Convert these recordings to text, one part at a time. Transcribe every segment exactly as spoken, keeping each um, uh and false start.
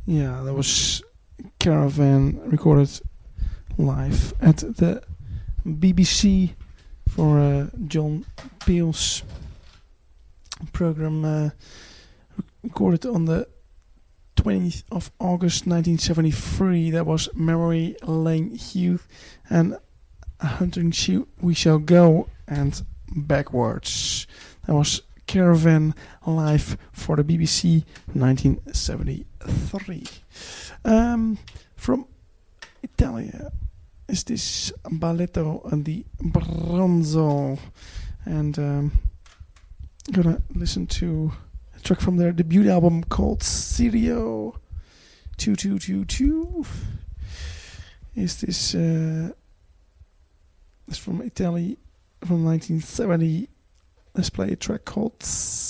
Yeah, that was Caravan recorded live at the B B C for uh, John Peel's program, uh, recorded on the twentieth of August nineteen seventy-three. That was Memory Lane Youth and Hunting Sh- We Shall Go and Backwards. That was Caravan live for the B B C nineteen seventy-three. Um, from Italy is this Balletto di Bronzo, and um, gonna listen to a track from their debut album called Sirio two two two two. Is this uh, is from Italy from nineteen seventy. Let's play a track called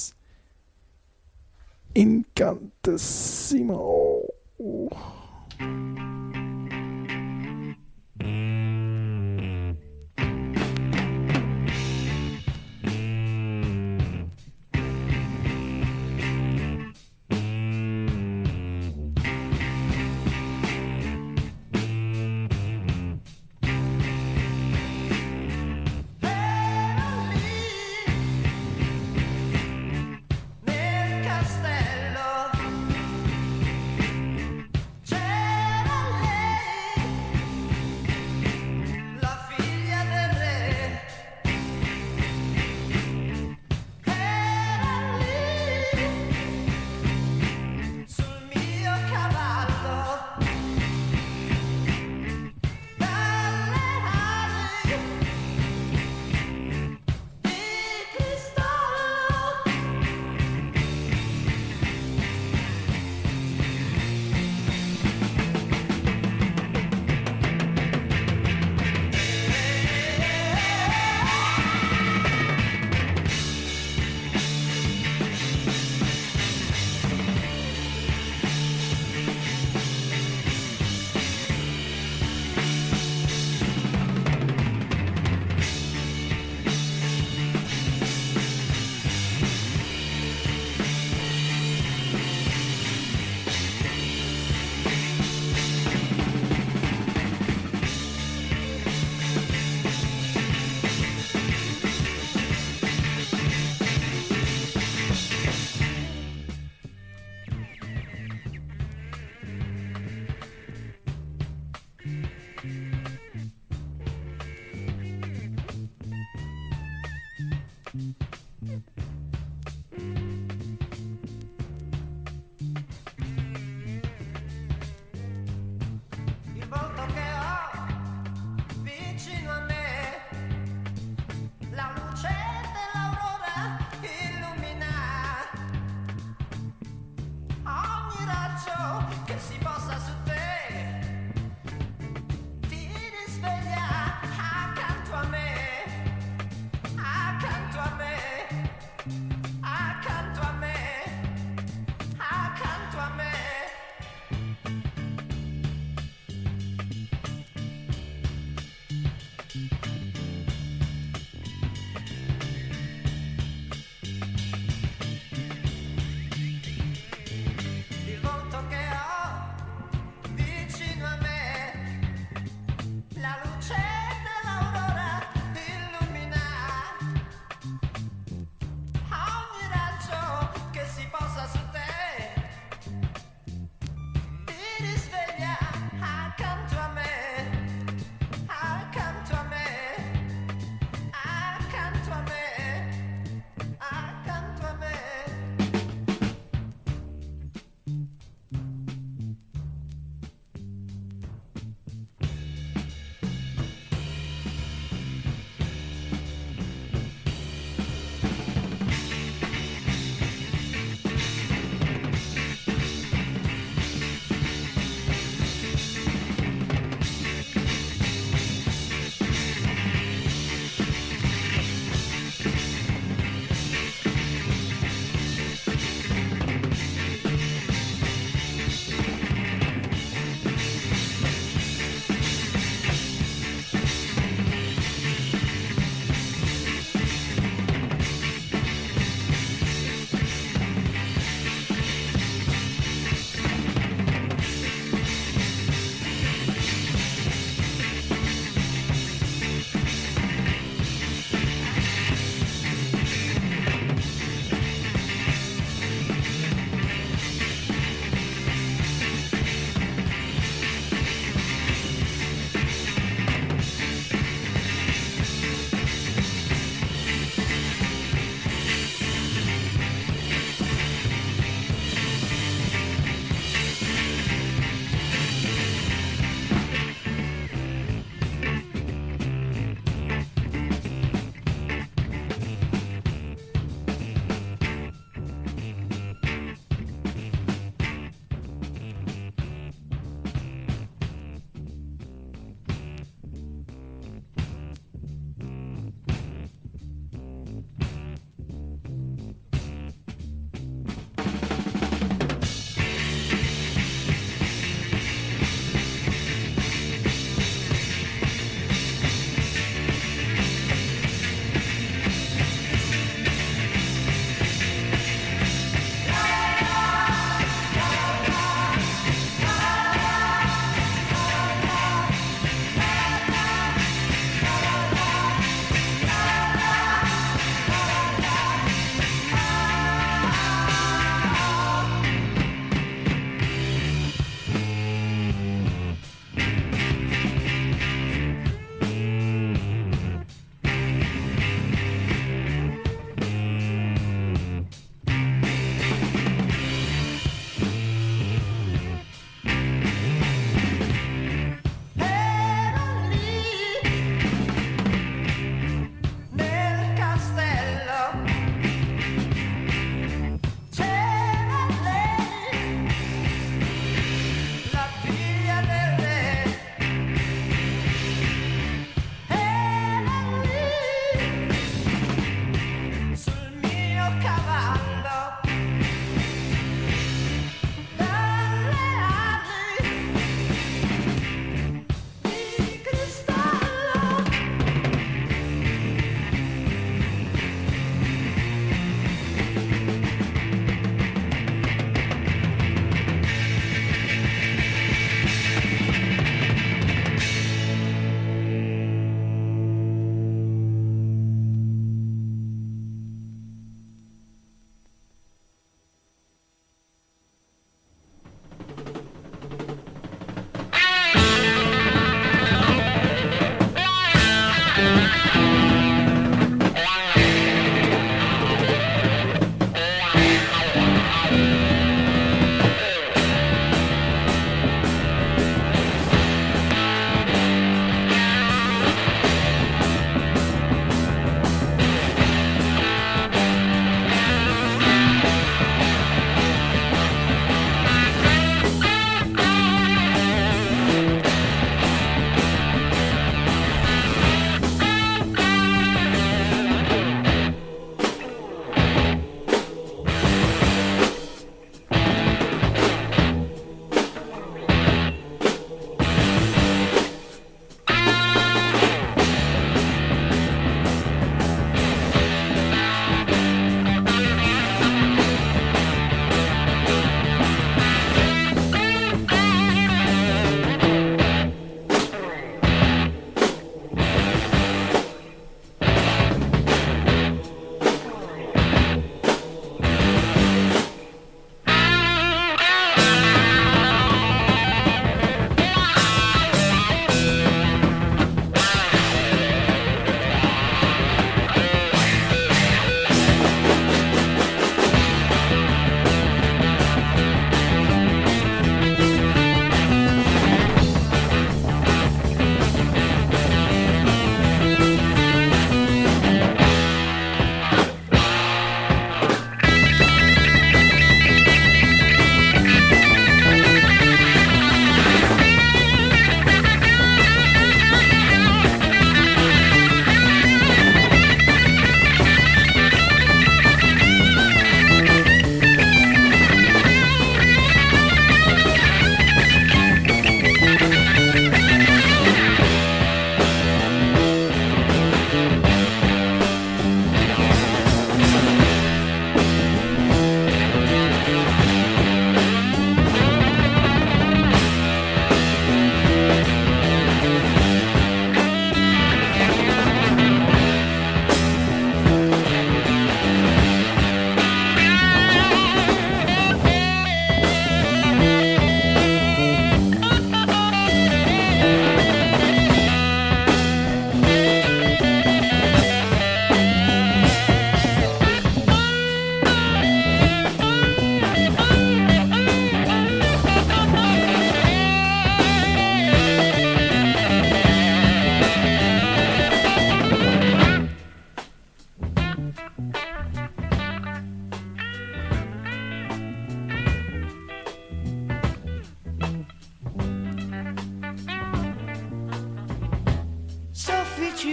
Incantissimo. Castello, c'era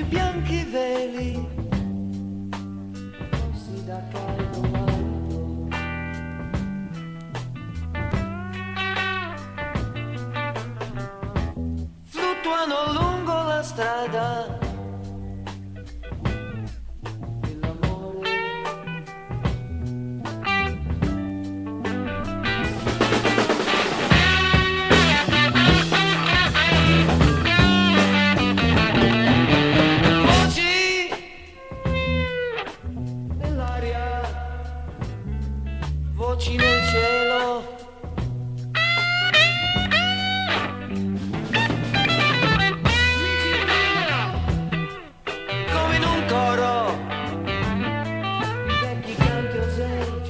bianchi veli, rossi da caldo alto. Fluttuano lungo la strada. Voci nel cielo, come in un coro, vecchi canti oseggi.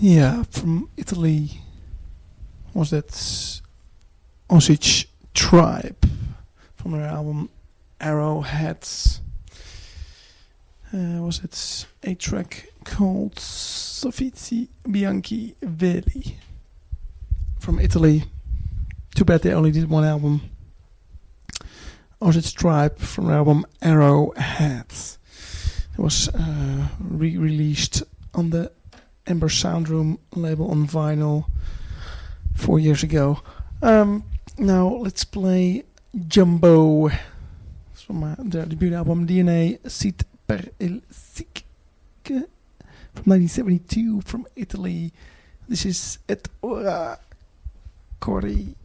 Yeah, from Italy was that Osage Tribe from their album Arrowheads. Uh, was it a track called Soffici Bianchi Veli from Italy. Too bad they only did one album. Osage Tribe from their album Arrowheads. It was uh, re-released on the Ember Soundroom label on vinyl four years ago. Um, now let's play Jumbo from uh, their debut album D N A Sit per il Sic from nineteen seventy-two from Italy. This is Et Ora Cori.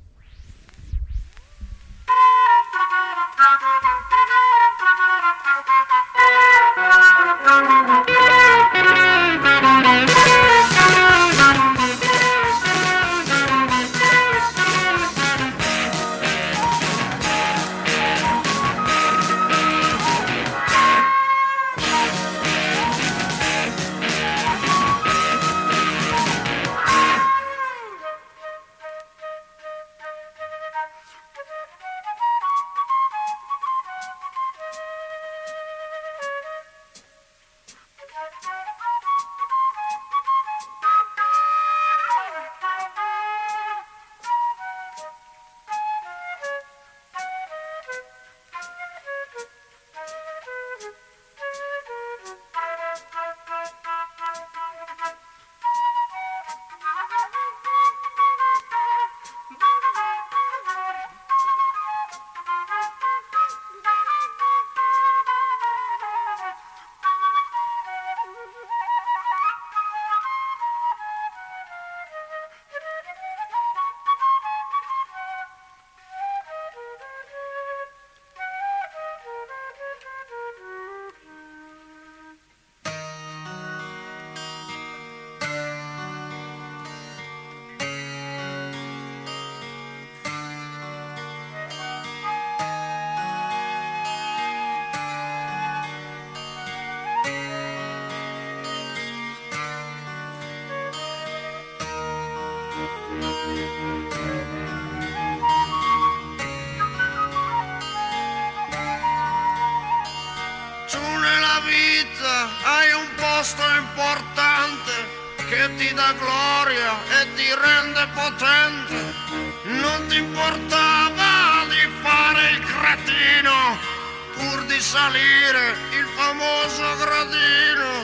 Importante che ti dà gloria e ti rende potente. Non ti importava di fare il cretino pur di salire il famoso gradino.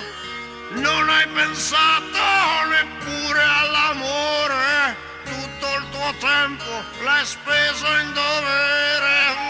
Non hai pensato neppure all'amore, tutto il tuo tempo l'hai speso in dovere.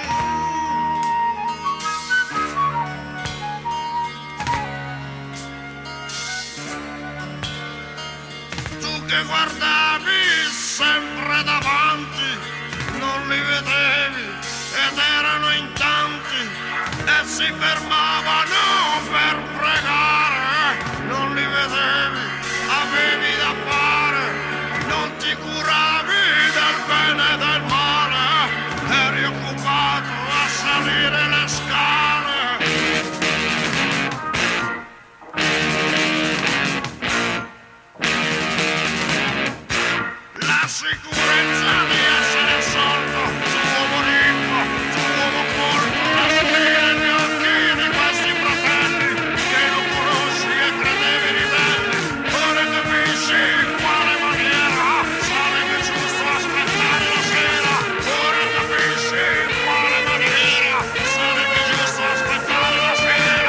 Che guardavi sempre davanti, non li vedevi ed erano in tanti e si fermavano per pregare, non li vedevi, avevi da fare, non ti curavi del bene e del male, eri occupato a salire le scale. La sicurezza di essere assolto, tu uomo ricco, tu uomo colto, la spina negli occhi di questi fratelli che non conosci e credevi ribelli. Ora capisci in quale maniera sarebbe giusto aspettare la sera. Ora capisci in quale maniera sarebbe giusto aspettare la sera.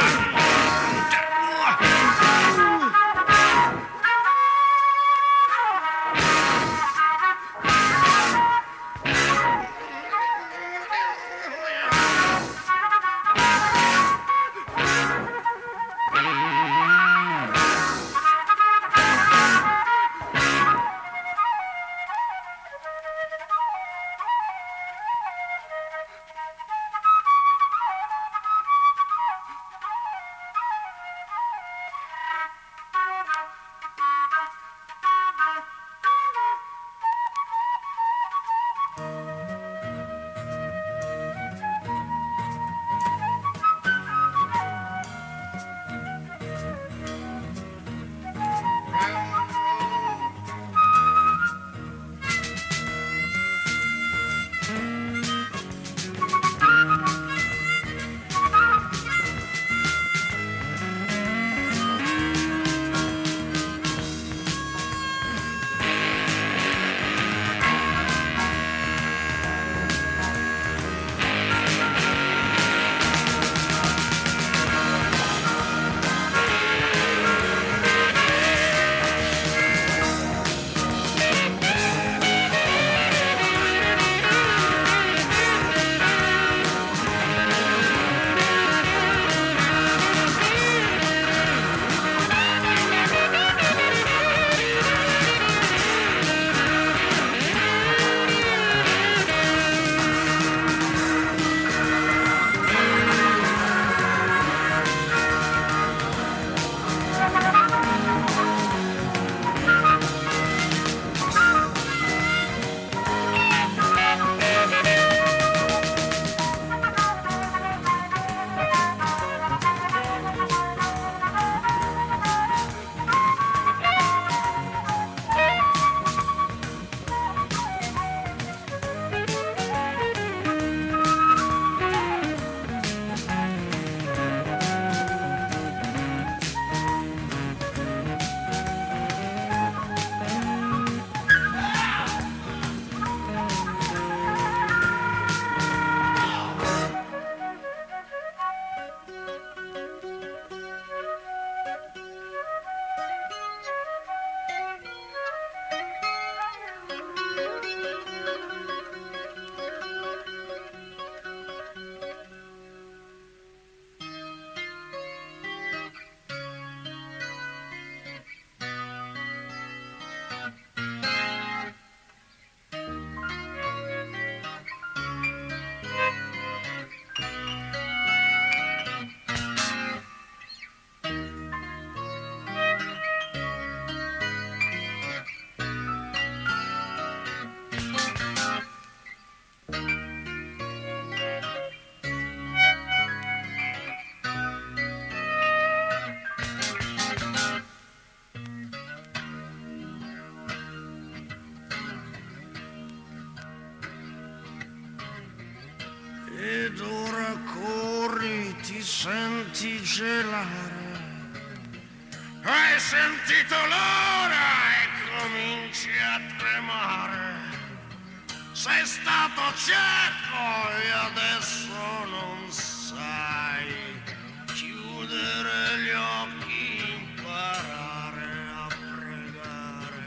senti gelare, hai sentito l'ora e cominci a tremare, sei stato cieco e adesso non sai chiudere gli occhi, imparare a pregare.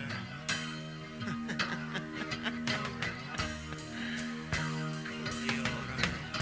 Così ora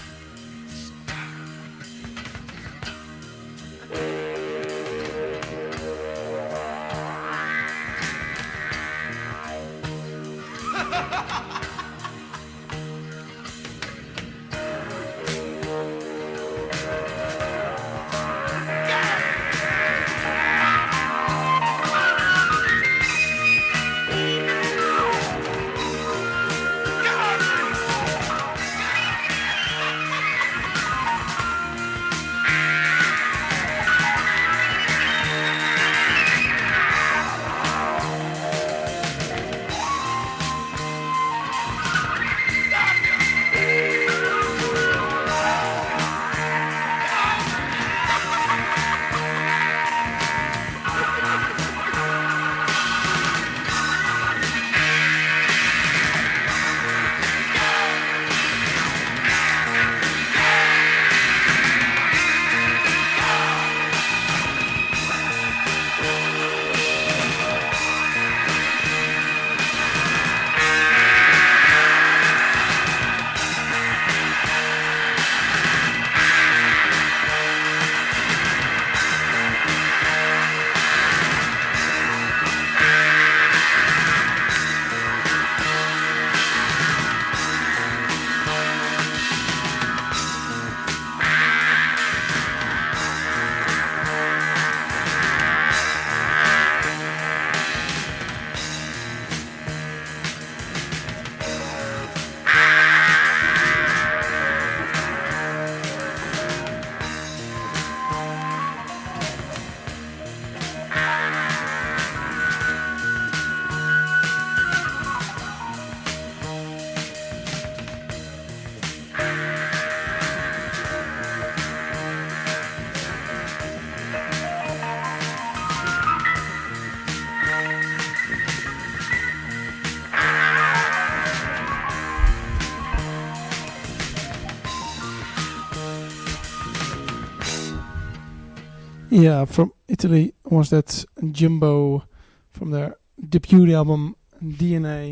Yeah, from Italy was that Jumbo from their debut album D N A.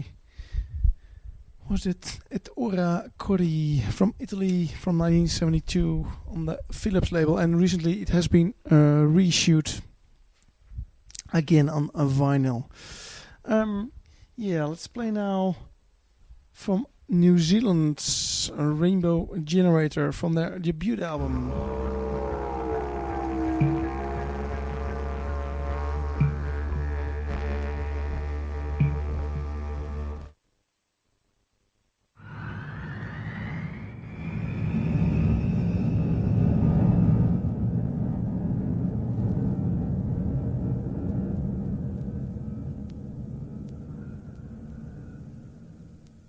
Was it Et Ora Cori from Italy from nineteen seventy-two on the Philips label, and recently it has been uh, reissued again on a vinyl. Um, yeah, let's play now from New Zealand's Rainbow Generator from their debut album.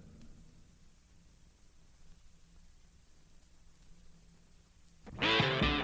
Thank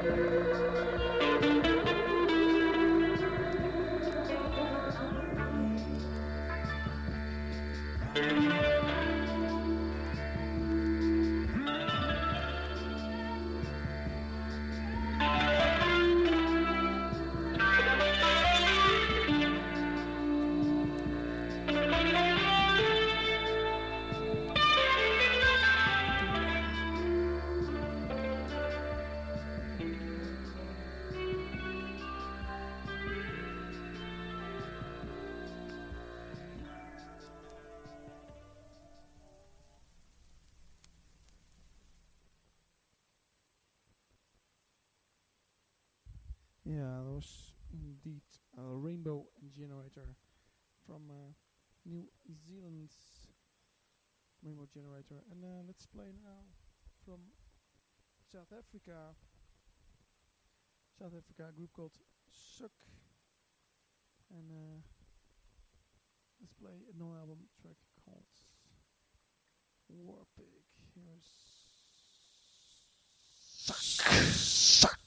Yeah, that was indeed a Rainbow Generator from uh, New Zealand's Rainbow Generator. And uh, let's play now from South Africa. South Africa, a group called Suck. And uh, let's play a non-album track called Warpig. Here's Suck. Suck.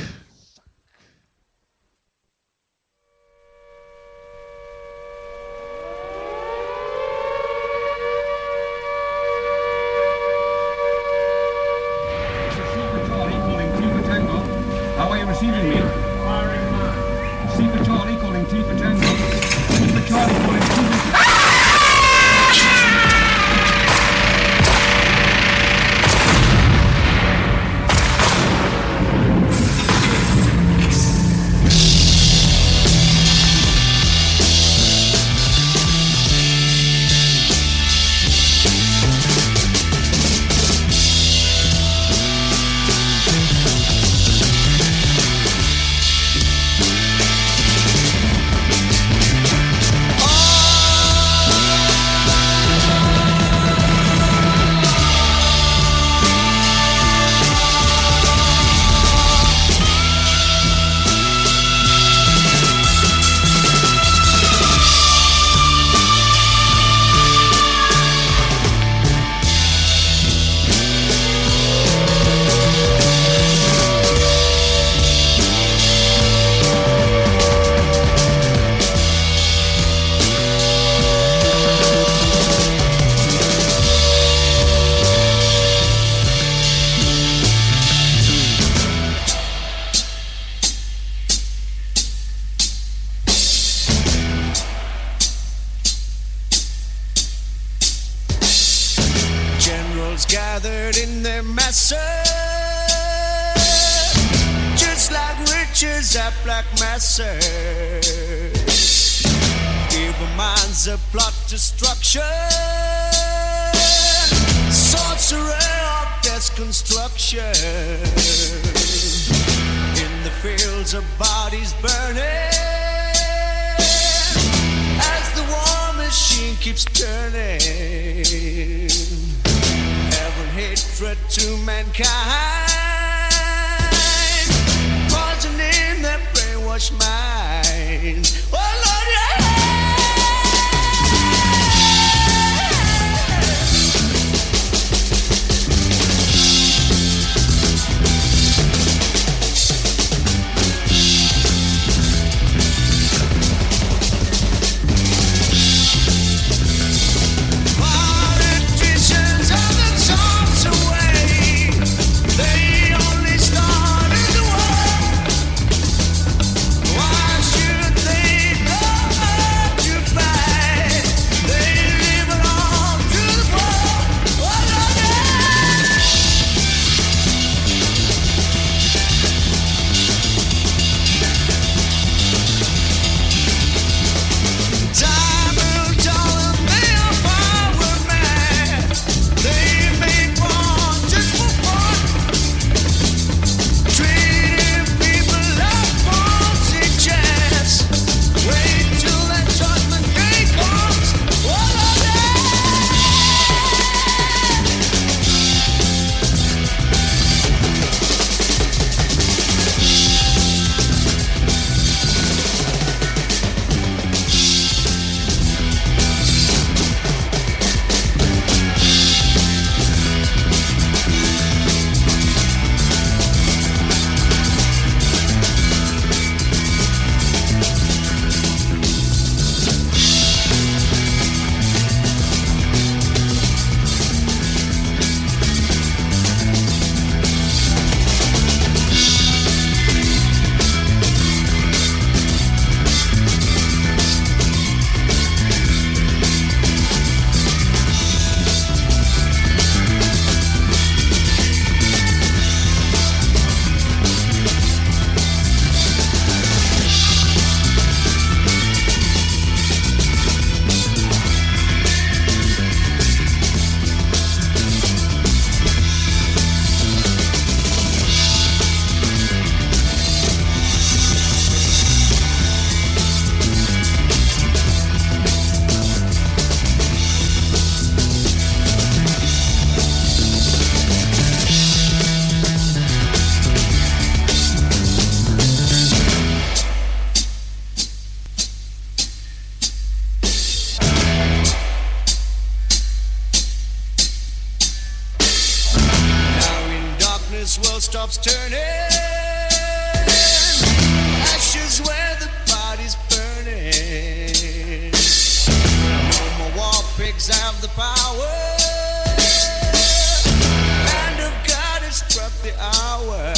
How are you receiving me? C for Charlie calling T for Tango. C for Charlie calling T for Tango. Gathered in their masses, just like witches at black masses. Evil minds that plot destruction, sorcerer of death's construction. In the fields of bodies burning, as the war machine keeps turning. Hatred to mankind, poisoning their brainwashed mind. Oh Lord, yeah. Politicians are the songs away. They only started the war. Why should they this world stops turning. Ashes where the body's burning. No more war pigs have the power. Hand of God has struck the hour.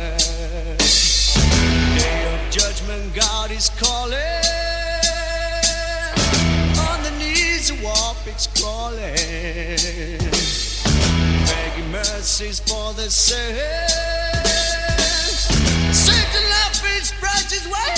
Day of judgment, God is calling. On the knees, the war pigs crawling. Begging mercies for the sins. Satan love each branch's way.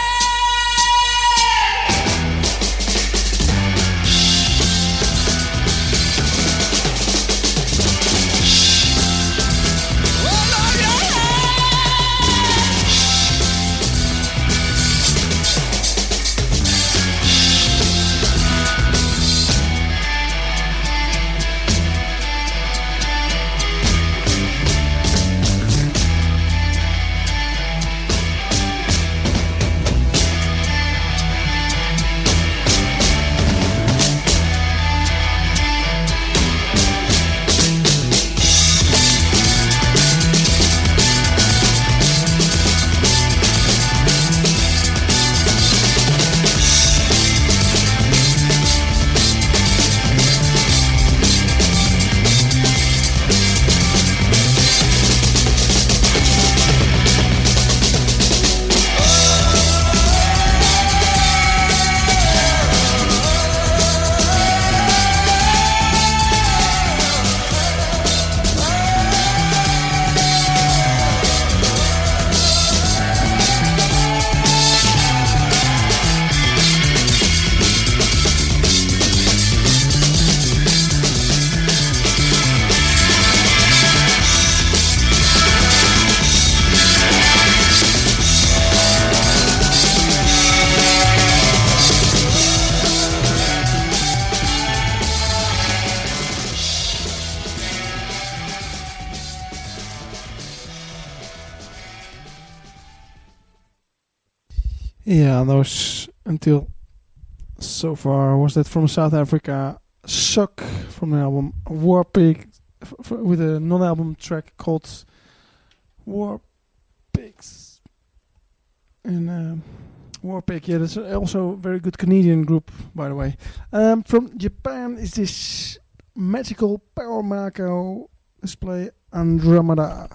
Yeah, those until so far was that from South Africa. Suck from the album War Pig f- f- with a non-album track called War Pigs. And um, War Pig, yeah, that's also a very good Canadian group, by the way. Um, from Japan is this magical Power Mako display Andromeda.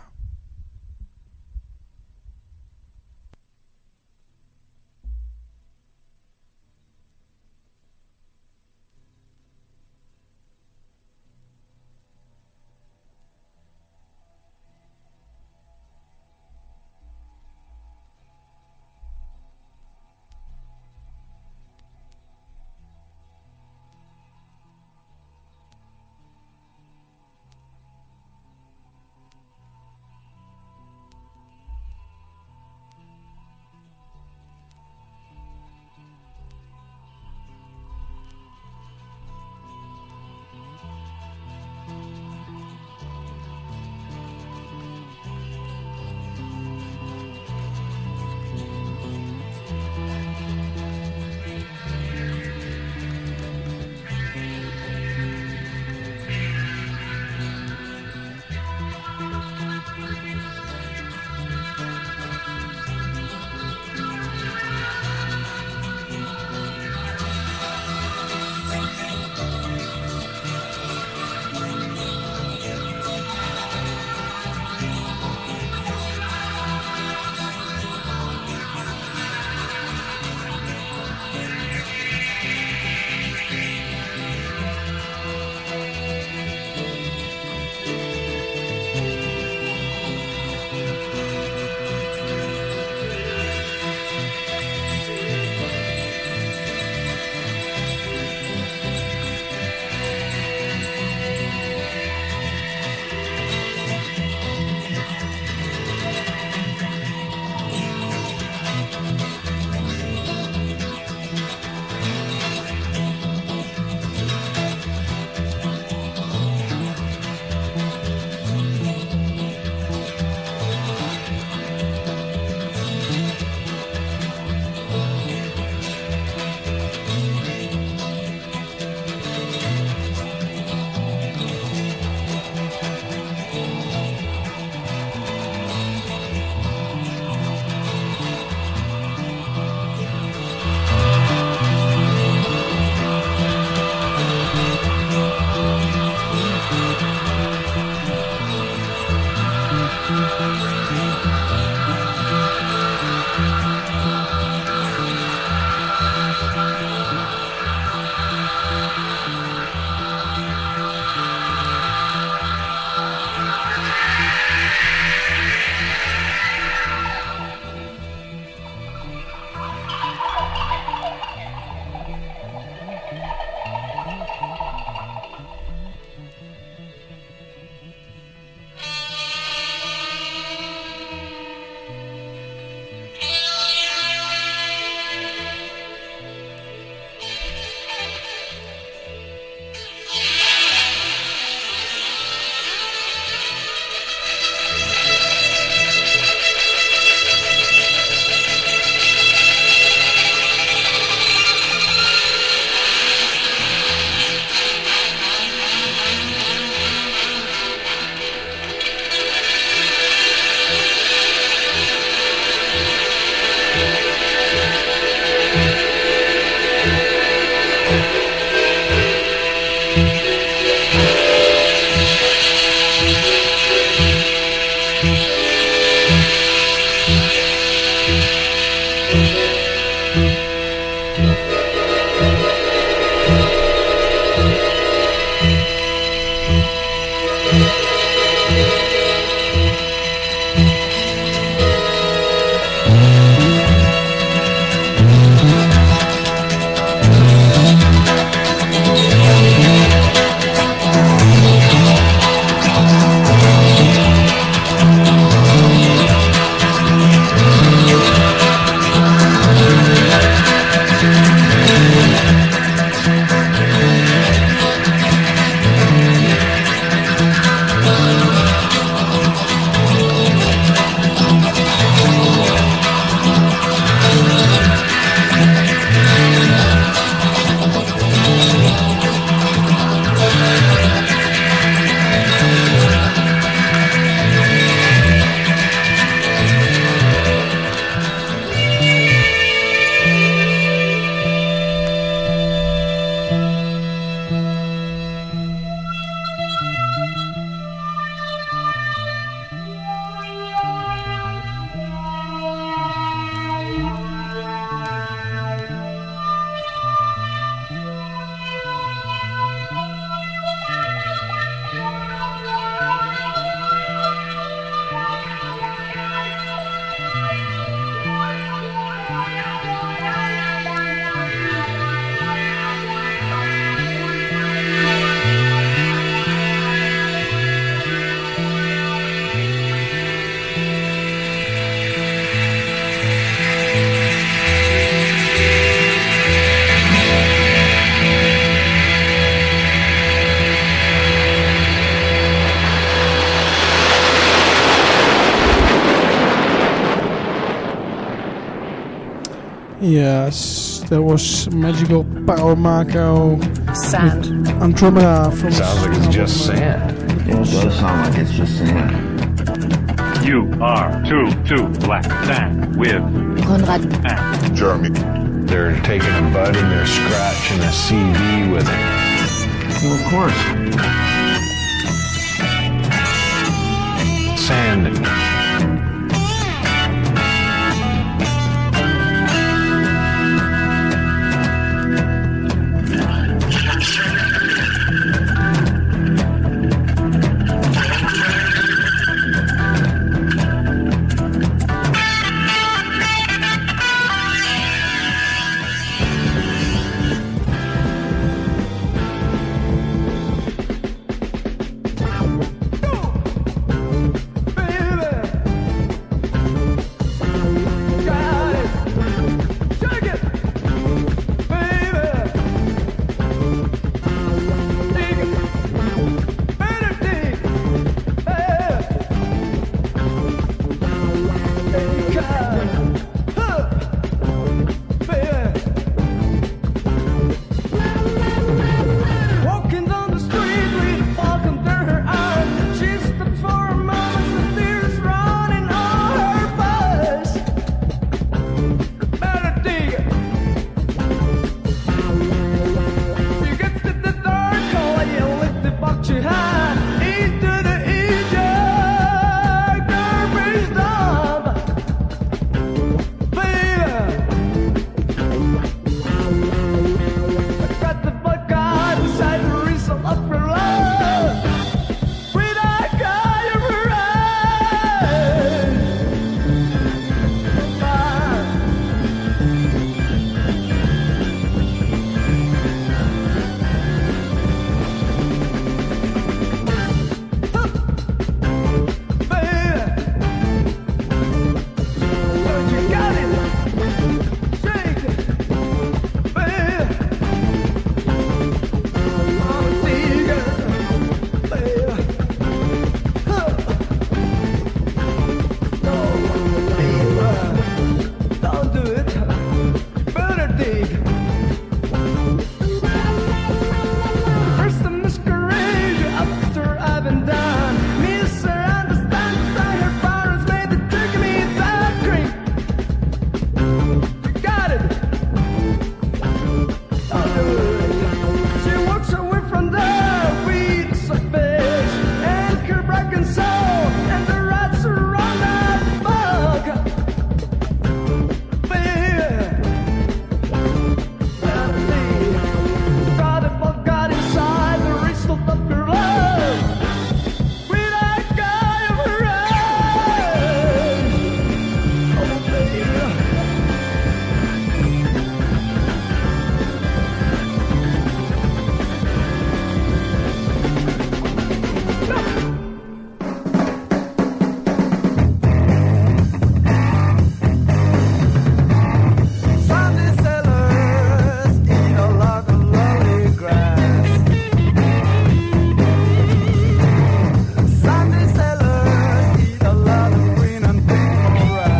Yes, that was Magical Power Marco. Sand. Andromeda from. Sounds like it's just sand. Yeah, it does sound like it's just sand. You are too, too black sand with Konrad. and Jeremy. They're taking a bud and they're scratching a C D with it. Well, of course. Sand